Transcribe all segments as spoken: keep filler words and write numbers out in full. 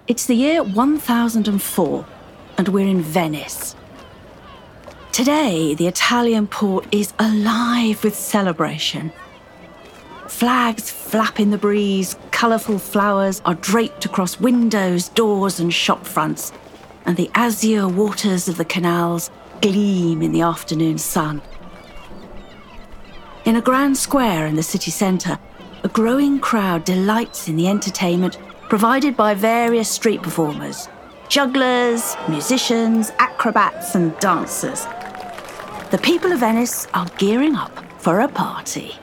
It's the year one thousand four, and we're in Venice. Today, the Italian port is alive with celebration. Flags flap in the breeze, colourful flowers are draped across windows, doors and shop fronts, and the azure waters of the canals gleam in the afternoon sun. In a grand square in the city centre, a growing crowd delights in the entertainment provided by various street performers, jugglers, musicians, acrobats and dancers. The people of Venice are gearing up for a party.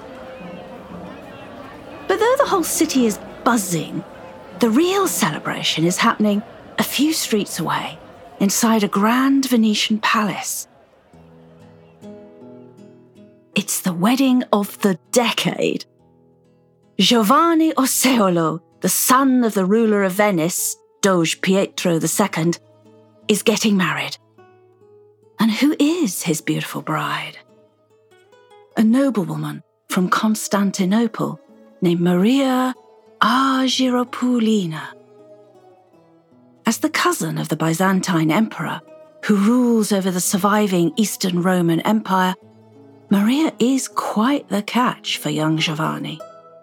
But though the whole city is buzzing, the real celebration is happening a few streets away, inside a grand Venetian palace. It's the wedding of the decade. Giovanni Orseolo, the son of the ruler of Venice, Doge Pietro the Second, is getting married. And who is his beautiful bride? A noblewoman from Constantinople named Maria Argyropulina. As the cousin of the Byzantine emperor, who rules over the surviving Eastern Roman Empire, Maria is quite the catch for young Giovanni.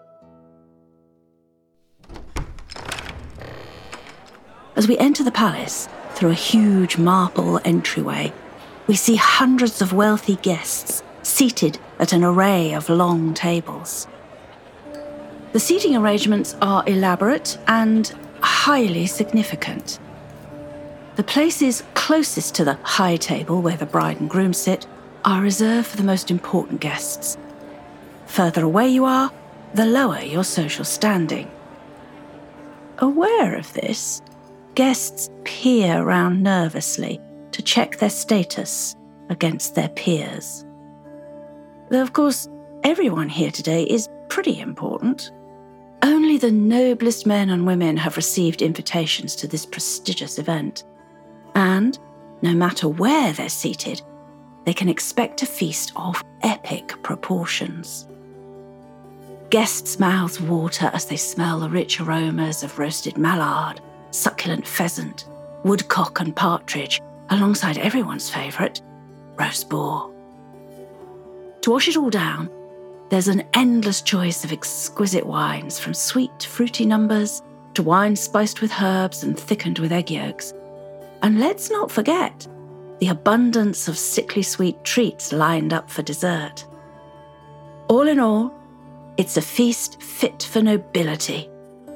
As we enter the palace through a huge marble entryway, we see hundreds of wealthy guests seated at an array of long tables. The seating arrangements are elaborate and highly significant. The places closest to the high table where the bride and groom sit are reserved for the most important guests. Further away you are, the lower your social standing. Aware of this, guests peer around nervously to check their status against their peers. Though, of course, everyone here today is pretty important. Only the noblest men and women have received invitations to this prestigious event. And, no matter where they're seated, they can expect a feast of epic proportions. Guests' mouths water as they smell the rich aromas of roasted mallard, succulent pheasant, woodcock and partridge, alongside everyone's favourite, roast boar. To wash it all down, there's an endless choice of exquisite wines, from sweet, fruity numbers to wine spiced with herbs and thickened with egg yolks. And let's not forget the abundance of sickly sweet treats lined up for dessert. All in all, it's a feast fit for nobility.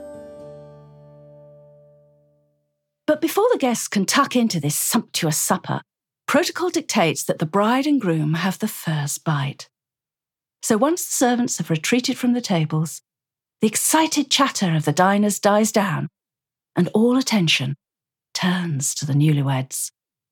But before the guests can tuck into this sumptuous supper, protocol dictates that the bride and groom have the first bite. So once the servants have retreated from the tables, the excited chatter of the diners dies down, and all attention turns to the newlyweds.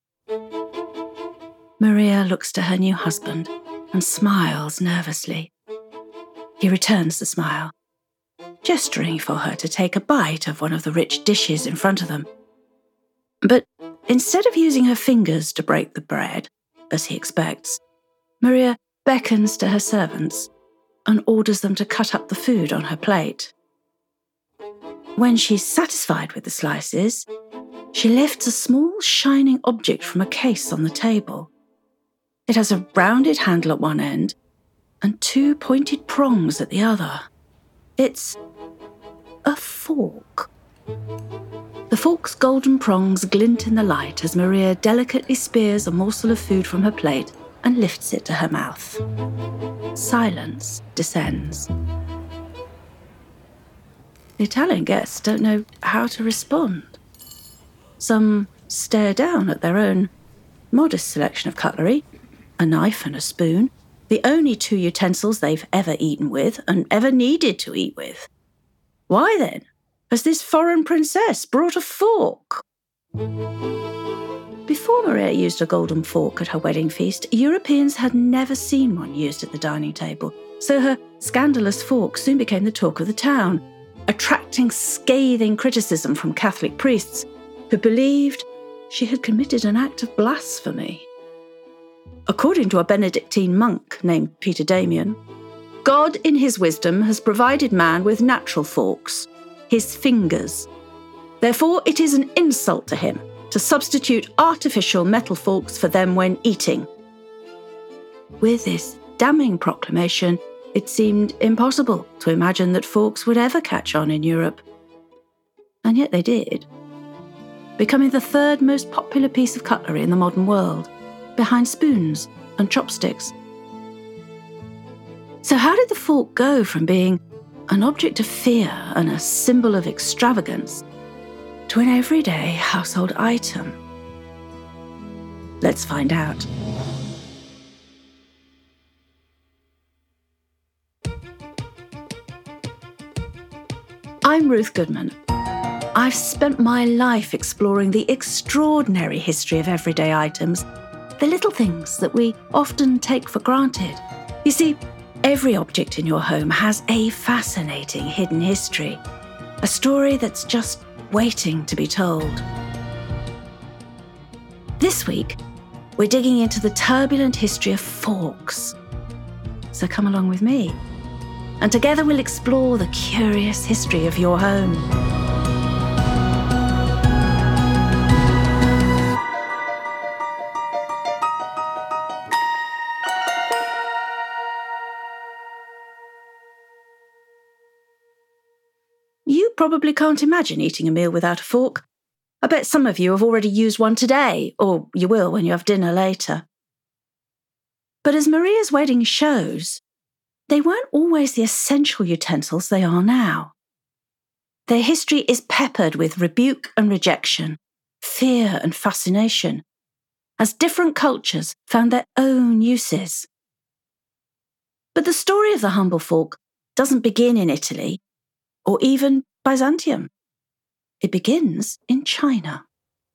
Maria looks to her new husband and smiles nervously. He returns the smile, gesturing for her to take a bite of one of the rich dishes in front of them. But instead of using her fingers to break the bread, as he expects, Maria beckons to her servants and orders them to cut up the food on her plate. When she's satisfied with the slices, she lifts a small shining object from a case on the table. It has a rounded handle at one end and two pointed prongs at the other. It's a fork. The fork's golden prongs glint in the light as Maria delicately spears a morsel of food from her plate and lifts it to her mouth. Silence descends. The Italian guests don't know how to respond. Some stare down at their own modest selection of cutlery, a knife and a spoon, the only two utensils they've ever eaten with and ever needed to eat with. Why then has this foreign princess brought a fork? Before Maria used a golden fork at her wedding feast, Europeans had never seen one used at the dining table, so her scandalous fork soon became the talk of the town, attracting scathing criticism from Catholic priests who believed she had committed an act of blasphemy. According to a Benedictine monk named Peter Damian, God in his wisdom has provided man with natural forks, his fingers, Therefore, it is an insult to him to substitute artificial metal forks for them when eating. With this damning proclamation, it seemed impossible to imagine that forks would ever catch on in Europe. And yet they did, becoming the third most popular piece of cutlery in the modern world, behind spoons and chopsticks. So how did the fork go from being an object of fear and a symbol of extravagance to an everyday household item? Let's find out. I'm Ruth Goodman. I've spent my life exploring the extraordinary history of everyday items, the little things that we often take for granted. You see, every object in your home has a fascinating hidden history, a story that's just waiting to be told. This week, we're digging into the turbulent history of forks. So come along with me, and together we'll explore the curious history of your home. You probably can't imagine eating a meal without a fork. I bet some of you have already used one today, or you will when you have dinner later. But as Maria's wedding shows, they weren't always the essential utensils they are now. Their history is peppered with rebuke and rejection, fear and fascination, as different cultures found their own uses. But the story of the humble fork doesn't begin in Italy, or even Byzantium. It begins in China.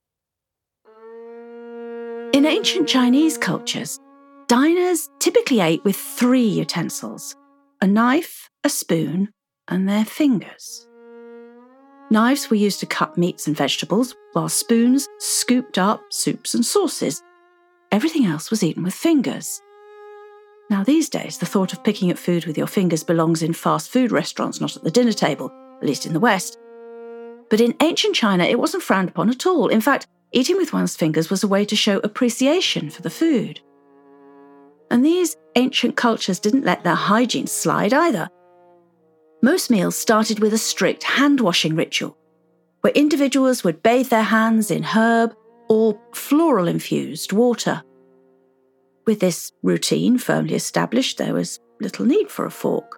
In ancient Chinese cultures, diners typically ate with three utensils: a knife, a spoon, and their fingers. Knives were used to cut meats and vegetables, while spoons scooped up soups and sauces. Everything else was eaten with fingers. Now, these days, the thought of picking at food with your fingers belongs in fast food restaurants, not at the dinner table, at least in the West. But in ancient China, it wasn't frowned upon at all. In fact, eating with one's fingers was a way to show appreciation for the food. And these ancient cultures didn't let their hygiene slide either. Most meals started with a strict hand-washing ritual, where individuals would bathe their hands in herb or floral-infused water. With this routine firmly established, there was little need for a fork.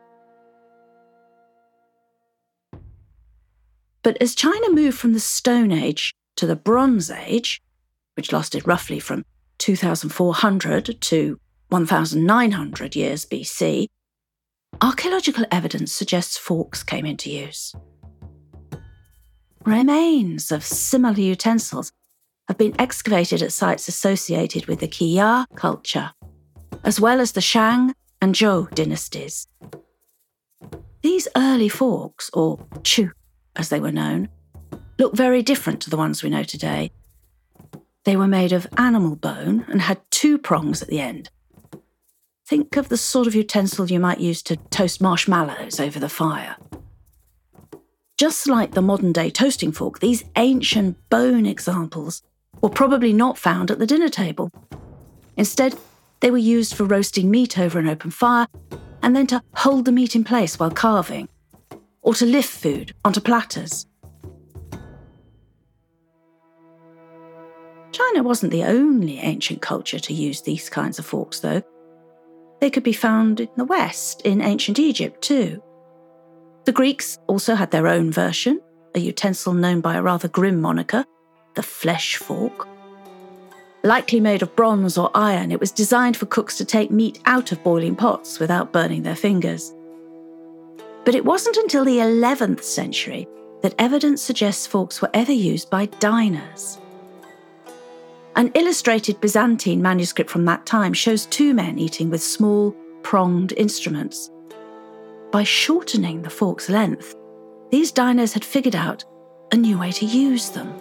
But as China moved from the Stone Age to the Bronze Age, which lasted roughly from two thousand four hundred to one thousand nine hundred years B C, archaeological evidence suggests forks came into use. Remains of similar utensils have been excavated at sites associated with the Qiya culture, as well as the Shang and Zhou dynasties. These early forks, or chu as they were known, look very different to the ones we know today. They were made of animal bone and had two prongs at the end. Think of the sort of utensil you might use to toast marshmallows over the fire. Just like the modern-day toasting fork, these ancient bone examples were probably not found at the dinner table. Instead, they were used for roasting meat over an open fire and then to hold the meat in place while carving, or to lift food onto platters. China wasn't the only ancient culture to use these kinds of forks, though. They could be found in the West, in ancient Egypt too. The Greeks also had their own version, a utensil known by a rather grim moniker, the flesh fork. Likely made of bronze or iron, it was designed for cooks to take meat out of boiling pots without burning their fingers. But it wasn't until the eleventh century that evidence suggests forks were ever used by diners. An illustrated Byzantine manuscript from that time shows two men eating with small, pronged instruments. By shortening the fork's length, these diners had figured out a new way to use them.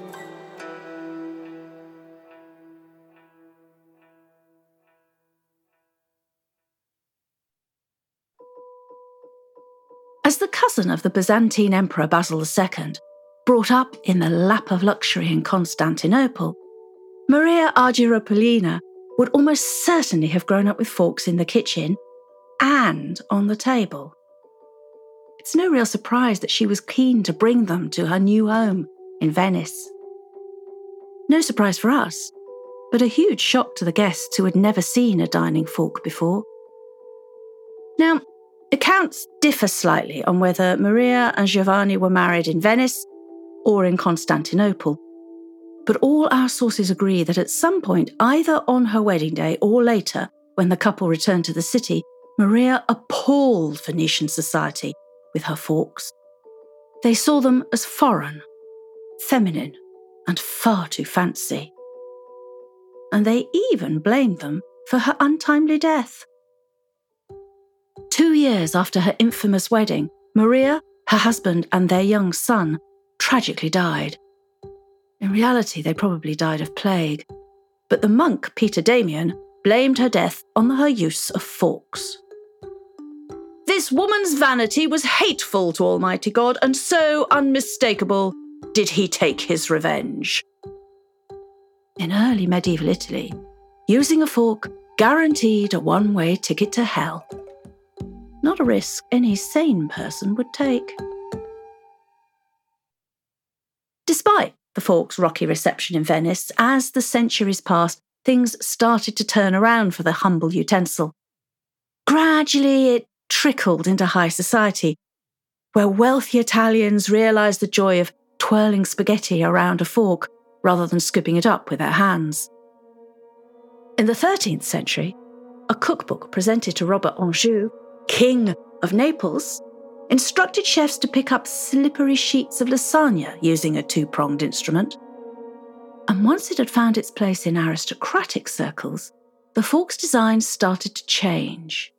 As the cousin of the Byzantine Emperor Basil the Second, Brought up in the lap of luxury in Constantinople, Maria Argyropoulina would almost certainly have grown up with forks in the kitchen and on the table. It's no real surprise that she was keen to bring them to her new home in Venice. No surprise for us, but a huge shock to the guests who had never seen a dining fork before. Now, accounts differ slightly on whether Maria and Giovanni were married in Venice or in Constantinople, but all our sources agree that at some point, either on her wedding day or later, when the couple returned to the city, Maria appalled Venetian society with her forks. They saw them as foreign, feminine, and far too fancy. And they even blamed them for her untimely death. Two years after her infamous wedding, Maria, her husband, and their young son tragically died. In reality, they probably died of plague, but the monk, Peter Damian, blamed her death on her use of forks. This woman's vanity was hateful to Almighty God, and so unmistakable did he take his revenge. In early medieval Italy, using a fork guaranteed a one-way ticket to hell. Not a risk any sane person would take. Despite the fork's rocky reception in Venice, as the centuries passed, things started to turn around for the humble utensil. Gradually, it trickled into high society, where wealthy Italians realised the joy of twirling spaghetti around a fork rather than scooping it up with their hands. In the thirteenth century, a cookbook presented to Robert Anjou, King of Naples, instructed chefs to pick up slippery sheets of lasagna using a two-pronged instrument. And once it had found its place in aristocratic circles, the fork's design started to change.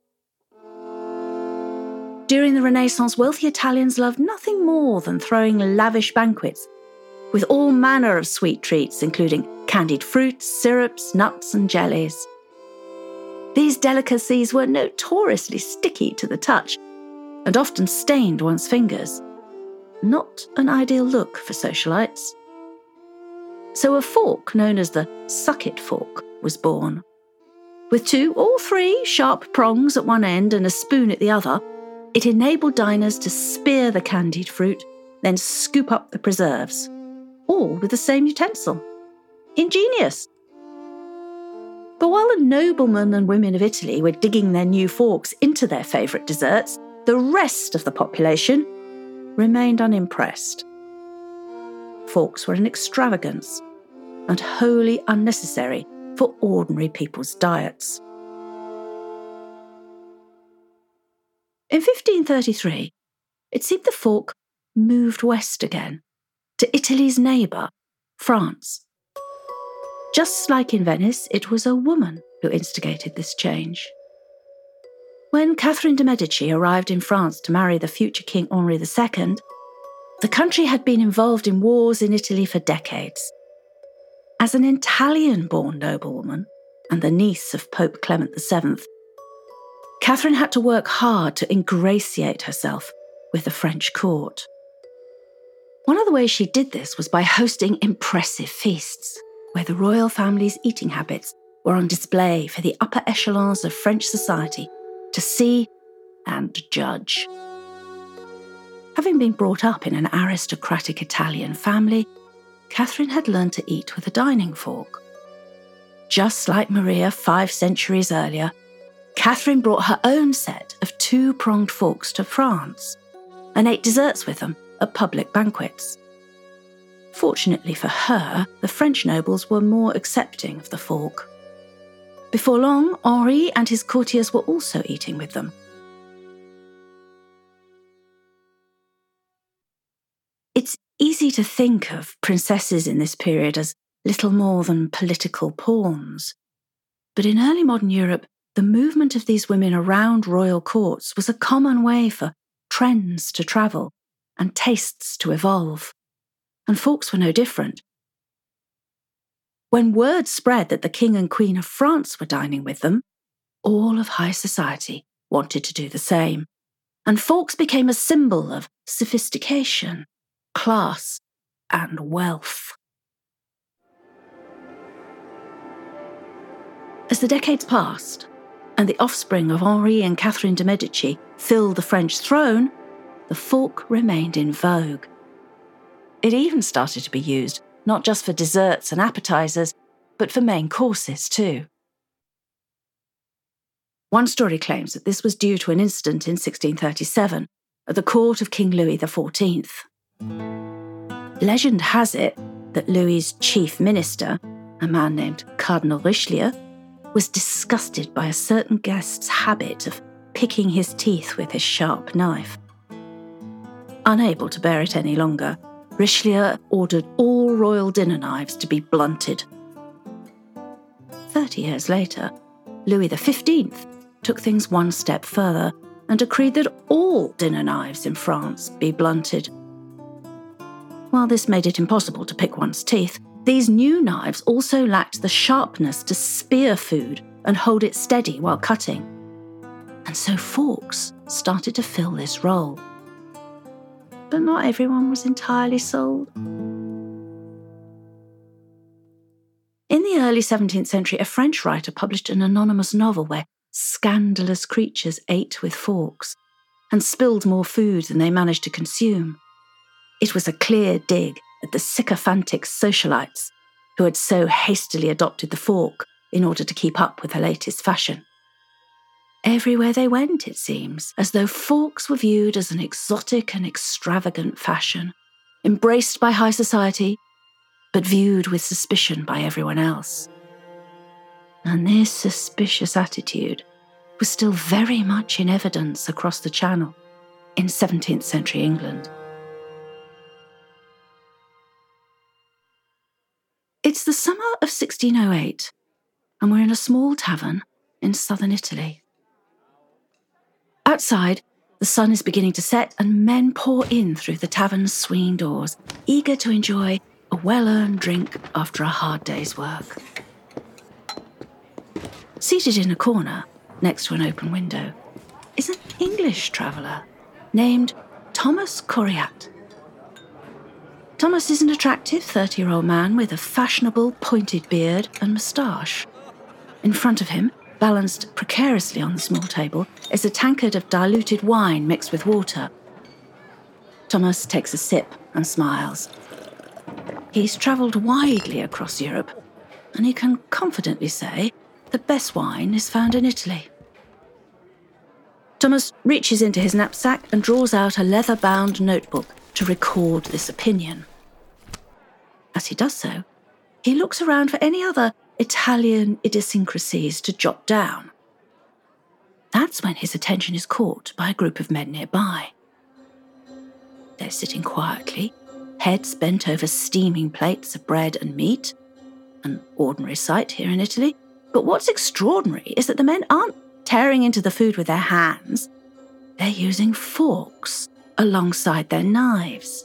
During the Renaissance, wealthy Italians loved nothing more than throwing lavish banquets with all manner of sweet treats, including candied fruits, syrups, nuts, and jellies. These delicacies were notoriously sticky to the touch and often stained one's fingers. Not an ideal look for socialites. So a fork known as the suck-it fork was born. With two or three sharp prongs at one end and a spoon at the other, it enabled diners to spear the candied fruit, then scoop up the preserves, all with the same utensil. Ingenious! But while the noblemen and women of Italy were digging their new forks into their favourite desserts, the rest of the population remained unimpressed. Forks were an extravagance and wholly unnecessary for ordinary people's diets. In fifteen thirty-three, it seemed the fork moved west again, to Italy's neighbour, France. Just like in Venice, it was a woman who instigated this change. When Catherine de' Medici arrived in France to marry the future King Henri the Second, the country had been involved in wars in Italy for decades. As an Italian-born noblewoman and the niece of Pope Clement the Seventh, Catherine had to work hard to ingratiate herself with the French court. One of the ways she did this was by hosting impressive feasts, where the royal family's eating habits were on display for the upper echelons of French society to see and judge. Having been brought up in an aristocratic Italian family, Catherine had learned to eat with a dining fork. Just like Maria five centuries earlier, Catherine brought her own set of two-pronged forks to France and ate desserts with them at public banquets. Fortunately for her, the French nobles were more accepting of the fork. Before long, Henri and his courtiers were also eating with them. It's easy to think of princesses in this period as little more than political pawns. But in early modern Europe, the movement of these women around royal courts was a common way for trends to travel and tastes to evolve. And forks were no different. When word spread that the King and Queen of France were dining with them, all of high society wanted to do the same, and forks became a symbol of sophistication class, and wealth. As the decades passed, and the offspring of Henri and Catherine de' Medici filled the French throne, the fork remained in vogue. It even started to be used not just for desserts and appetizers, but for main courses too. One story claims that this was due to an incident in sixteen thirty-seven at the court of King Louis the fourteenth. Legend has it that Louis's chief minister, a man named Cardinal Richelieu, was disgusted by a certain guest's habit of picking his teeth with his sharp knife. Unable to bear it any longer, Richelieu ordered all royal dinner knives to be blunted. Thirty years later, Louis the fifteenth took things one step further and decreed that all dinner knives in France be blunted. While this made it impossible to pick one's teeth, these new knives also lacked the sharpness to spear food and hold it steady while cutting. And so forks started to fill this role. But not everyone was entirely sold. In the early seventeenth century, a French writer published an anonymous novel where scandalous creatures ate with forks and spilled more food than they managed to consume. It was a clear dig at the sycophantic socialites who had so hastily adopted the fork in order to keep up with the latest fashion. Everywhere they went, it seems, as though forks were viewed as an exotic and extravagant fashion, embraced by high society, but viewed with suspicion by everyone else. And this suspicious attitude was still very much in evidence across the Channel in seventeenth century England. It's the summer of sixteen oh eight, and we're in a small tavern in southern Italy. Outside, the sun is beginning to set and men pour in through the tavern's swinging doors, eager to enjoy a well-earned drink after a hard day's work. Seated in a corner, next to an open window, is an English traveller named Thomas Coriat. Thomas is an attractive thirty-year-old man with a fashionable pointed beard and moustache. In front of him, balanced precariously on the small table, is a tankard of diluted wine mixed with water. Thomas takes a sip and smiles. He's travelled widely across Europe, and he can confidently say the best wine is found in Italy. Thomas reaches into his knapsack and draws out a leather-bound notebook to record this opinion. As he does so, he looks around for any other Italian idiosyncrasies to jot down. That's when his attention is caught by a group of men nearby. They're sitting quietly, heads bent over steaming plates of bread and meat, an ordinary sight here in Italy. But what's extraordinary is that the men aren't tearing into the food with their hands. They're using forks alongside their knives.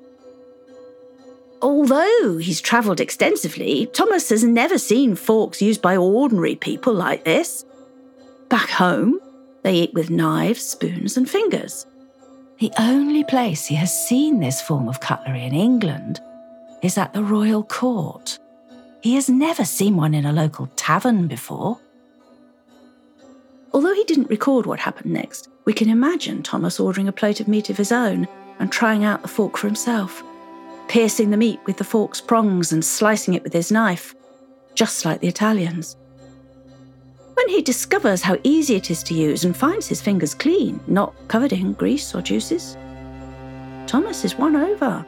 Although he's travelled extensively, Thomas has never seen forks used by ordinary people like this. Back home, they eat with knives, spoons, and fingers. The only place he has seen this form of cutlery in England is at the royal court. He has never seen one in a local tavern before. Although he didn't record what happened next, we can imagine Thomas ordering a plate of meat of his own and trying out the fork for himself, piercing the meat with the fork's prongs and slicing it with his knife, just like the Italians. When he discovers how easy it is to use and finds his fingers clean, not covered in grease or juices, Thomas is won over.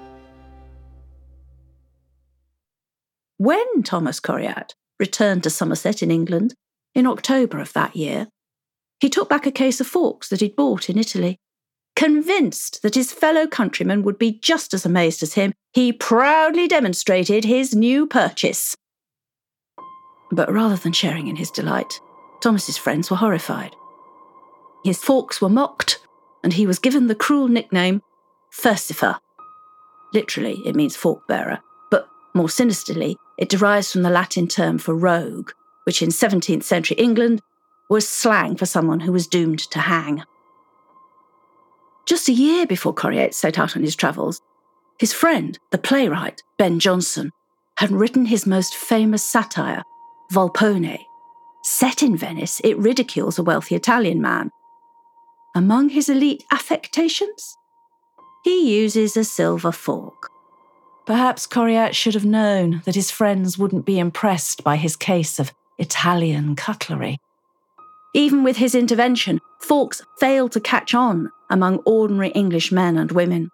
When Thomas Coriat returned to Somerset in England in October of that year, he took back a case of forks that he'd bought in Italy. Convinced that his fellow countrymen would be just as amazed as him, he proudly demonstrated his new purchase. But rather than sharing in his delight, Thomas's friends were horrified. His forks were mocked, and he was given the cruel nickname Furcifer. Literally, it means fork bearer, but more sinisterly, it derives from the Latin term for rogue, which in seventeenth century England was slang for someone who was doomed to hang. Just a year before Coriat set out on his travels, His friend, the playwright Ben Jonson, had written his most famous satire, Volpone. Set in Venice, it ridicules a wealthy Italian man. Among his elite affectations, he uses a silver fork. Perhaps Coryat should have known that his friends wouldn't be impressed by his case of Italian cutlery. Even with his intervention, forks failed to catch on among ordinary English men and women.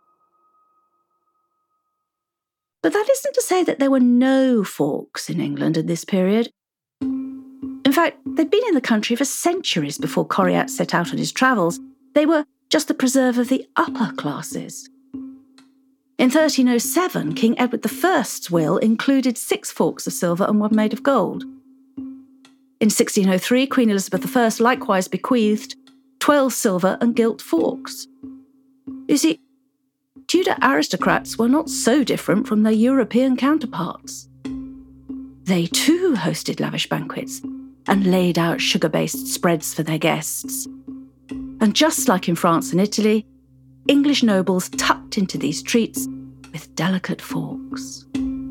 But that isn't to say that there were no forks in England at this period. In fact, they'd been in the country for centuries before Coryat set out on his travels. They were just the preserve of the upper classes. In thirteen oh seven, King Edward the First's will included six forks of silver and one made of gold. In sixteen oh three, Queen Elizabeth the First likewise bequeathed twelve silver and gilt forks. You see, Tudor aristocrats were not so different from their European counterparts. They too hosted lavish banquets and laid out sugar-based spreads for their guests. And just like in France and Italy, English nobles tucked into these treats with delicate forks.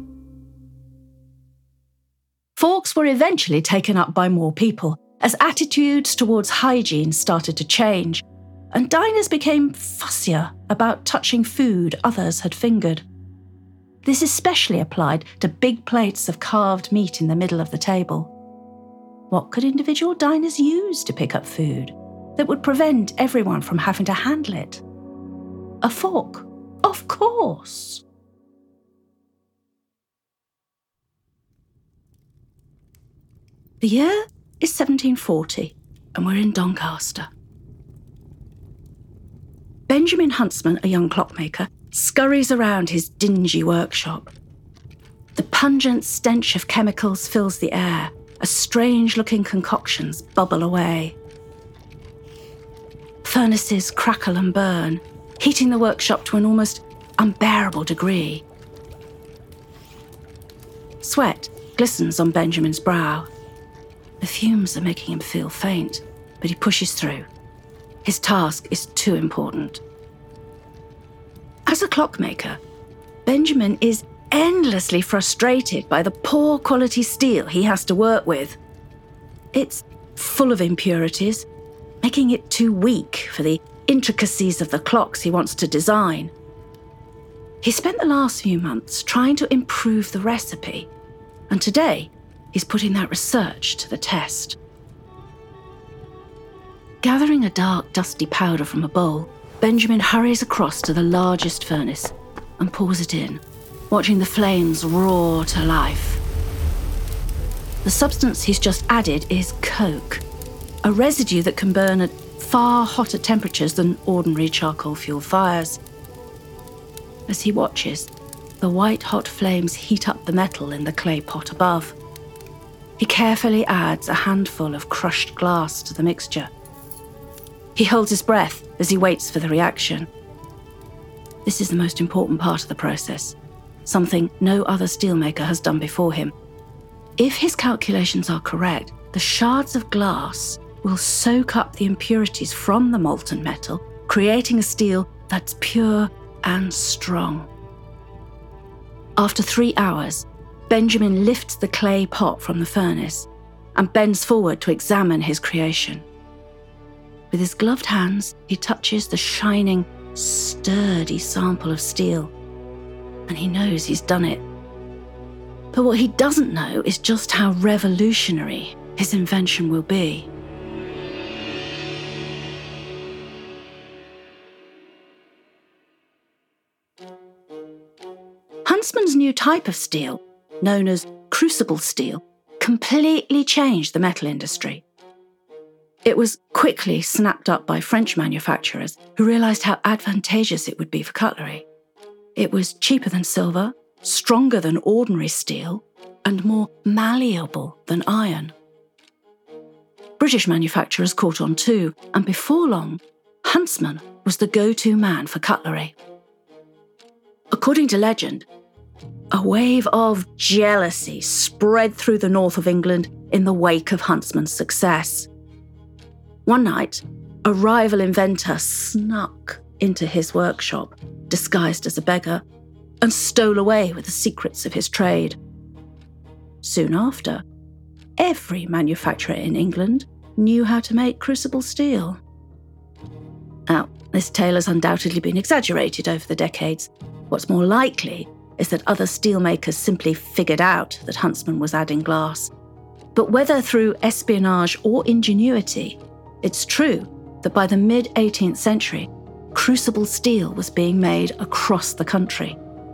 Forks were eventually taken up by more people as attitudes towards hygiene started to change, and diners became fussier about touching food others had fingered. This especially applied to big plates of carved meat in the middle of the table. What could individual diners use to pick up food that would prevent everyone from having to handle it? A fork, of course. The year is seventeen forty, and we're in Doncaster. Benjamin Huntsman, a young clockmaker, scurries around his dingy workshop. The pungent stench of chemicals fills the air as strange-looking concoctions bubble away. Furnaces crackle and burn, heating the workshop to an almost unbearable degree. Sweat glistens on Benjamin's brow. The fumes are making him feel faint, but he pushes through. His task is too important. As a clockmaker, Benjamin is endlessly frustrated by the poor quality steel he has to work with. It's full of impurities, making it too weak for the intricacies of the clocks he wants to design. He spent the last few months trying to improve the recipe, and today he's putting that research to the test. Gathering a dark, dusty powder from a bowl, Benjamin hurries across to the largest furnace and pours it in, watching the flames roar to life. The substance he's just added is coke, a residue that can burn at far hotter temperatures than ordinary charcoal fuel fires. As he watches, the white-hot flames heat up the metal in the clay pot above. He carefully adds a handful of crushed glass to the mixture. He holds his breath as he waits for the reaction. This is the most important part of the process, something no other steelmaker has done before him. If his calculations are correct, the shards of glass will soak up the impurities from the molten metal, creating a steel that's pure and strong. After three hours, Benjamin lifts the clay pot from the furnace and bends forward to examine his creation. With his gloved hands, he touches the shining, sturdy sample of steel, and he knows he's done it. But what he doesn't know is just how revolutionary his invention will be. Huntsman's new type of steel, known as crucible steel, completely changed the metal industry. It was quickly snapped up by French manufacturers who realised how advantageous it would be for cutlery. It was cheaper than silver, stronger than ordinary steel, and more malleable than iron. British manufacturers caught on too, and before long, Huntsman was the go-to man for cutlery. According to legend, a wave of jealousy spread through the north of England in the wake of Huntsman's success. One night, a rival inventor snuck into his workshop, disguised as a beggar, and stole away with the secrets of his trade. Soon after, every manufacturer in England knew how to make crucible steel. Now, this tale has undoubtedly been exaggerated over the decades. What's more likely is that other steelmakers simply figured out that Huntsman was adding glass. But whether through espionage or ingenuity, it's true that by the mid-eighteenth century, crucible steel was being made across the country.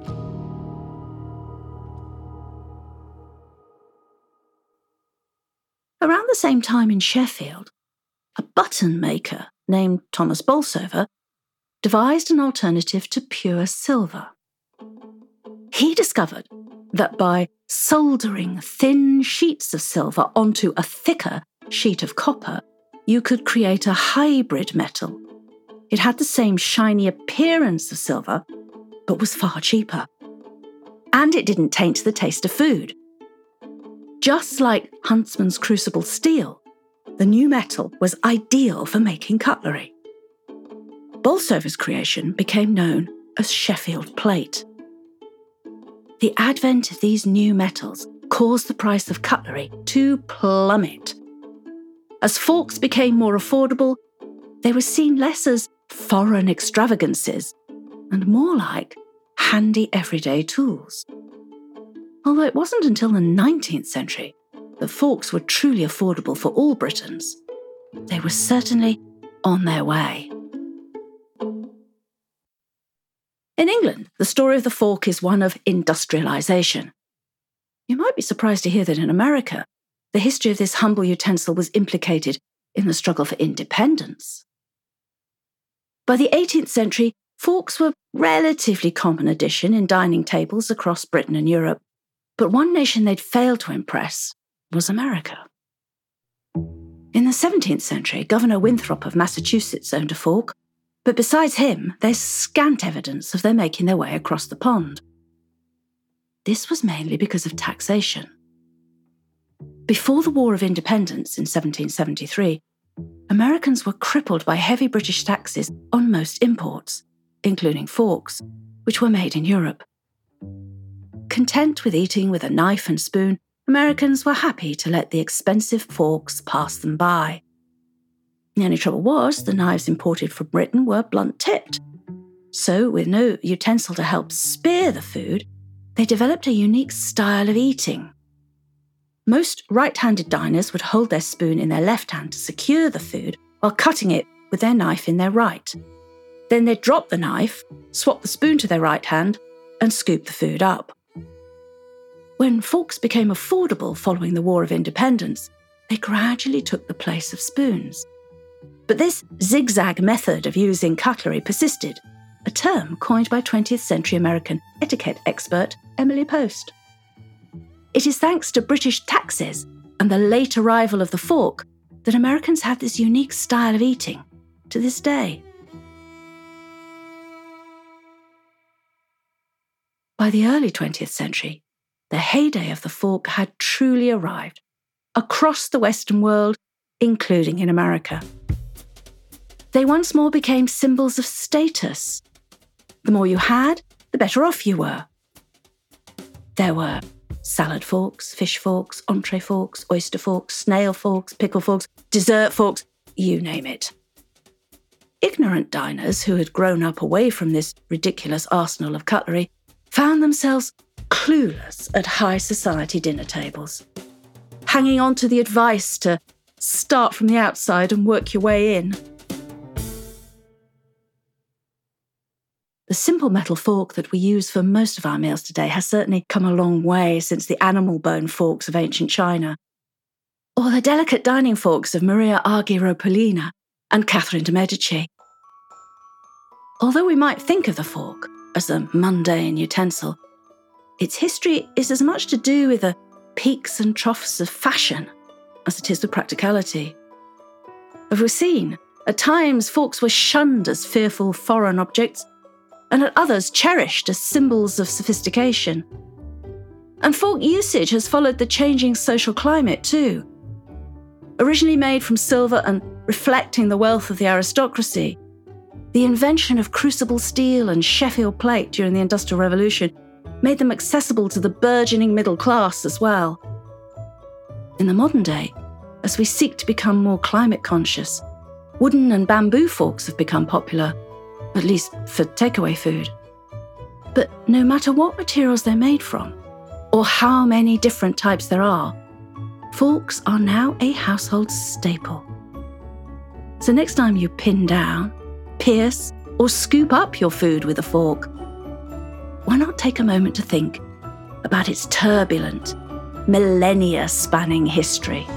Around the same time in Sheffield, a button maker named Thomas Bolsover devised an alternative to pure silver. He discovered that by soldering thin sheets of silver onto a thicker sheet of copper, you could create a hybrid metal. It had the same shiny appearance of silver, but was far cheaper. And it didn't taint the taste of food. Just like Huntsman's crucible steel, the new metal was ideal for making cutlery. Bolsover's creation became known as Sheffield plate. The advent of these new metals caused the price of cutlery to plummet. As forks became more affordable, they were seen less as foreign extravagances and more like handy everyday tools. Although it wasn't until the nineteenth century that forks were truly affordable for all Britons, they were certainly on their way. In England, the story of the fork is one of industrialisation. You might be surprised to hear that in America, the history of this humble utensil was implicated in the struggle for independence. By the eighteenth century, forks were a relatively common addition in dining tables across Britain and Europe, but one nation they'd failed to impress was America. In the seventeenth century, Governor Winthrop of Massachusetts owned a fork, but besides him, there's scant evidence of their making their way across the pond. This was mainly because of taxation. Before the War of Independence in seventeen seventy-three, Americans were crippled by heavy British taxes on most imports, including forks, which were made in Europe. Content with eating with a knife and spoon, Americans were happy to let the expensive forks pass them by. The only trouble was the knives imported from Britain were blunt-tipped. So, with no utensil to help spear the food, they developed a unique style of eating. Most right-handed diners would hold their spoon in their left hand to secure the food while cutting it with their knife in their right. Then they'd drop the knife, swap the spoon to their right hand, and scoop the food up. When forks became affordable following the War of Independence, they gradually took the place of spoons. But this zigzag method of using cutlery persisted, a term coined by twentieth century American etiquette expert Emily Post. It is thanks to British taxes and the late arrival of the fork that Americans have this unique style of eating to this day. By the early twentieth century, the heyday of the fork had truly arrived, across the Western world, including in America. They once more became symbols of status. The more you had, the better off you were. There were salad forks, fish forks, entree forks, oyster forks, snail forks, pickle forks, dessert forks, you name it. Ignorant diners who had grown up away from this ridiculous arsenal of cutlery found themselves clueless at high society dinner tables, hanging on to the advice to start from the outside and work your way in. The simple metal fork that we use for most of our meals today has certainly come a long way since the animal bone forks of ancient China, or the delicate dining forks of Maria Argyropolina and Catherine de' Medici. Although we might think of the fork as a mundane utensil, its history is as much to do with the peaks and troughs of fashion as it is with practicality. As we've seen, at times forks were shunned as fearful foreign objects, and at others cherished as symbols of sophistication. And fork usage has followed the changing social climate too. Originally made from silver and reflecting the wealth of the aristocracy, The invention of crucible steel and Sheffield plate during the Industrial Revolution made them accessible to the burgeoning middle class as well. In the modern day, as we seek to become more climate conscious, wooden and bamboo forks have become popular, at least for takeaway food. But no matter what materials they're made from, or how many different types there are, forks are now a household staple. So next time you pin down, pierce, or scoop up your food with a fork, why not take a moment to think about its turbulent, millennia-spanning history?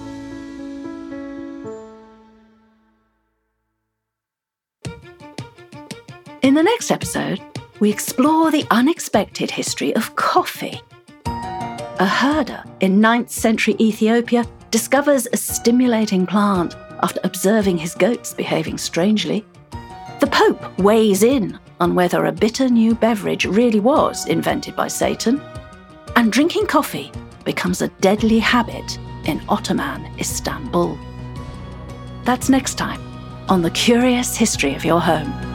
In the next episode, we explore the unexpected history of coffee. A herder in ninth century Ethiopia discovers a stimulating plant after observing his goats behaving strangely. The Pope weighs in on whether a bitter new beverage really was invented by Satan. And drinking coffee becomes a deadly habit in Ottoman Istanbul. That's next time on The Curious History of Your Home.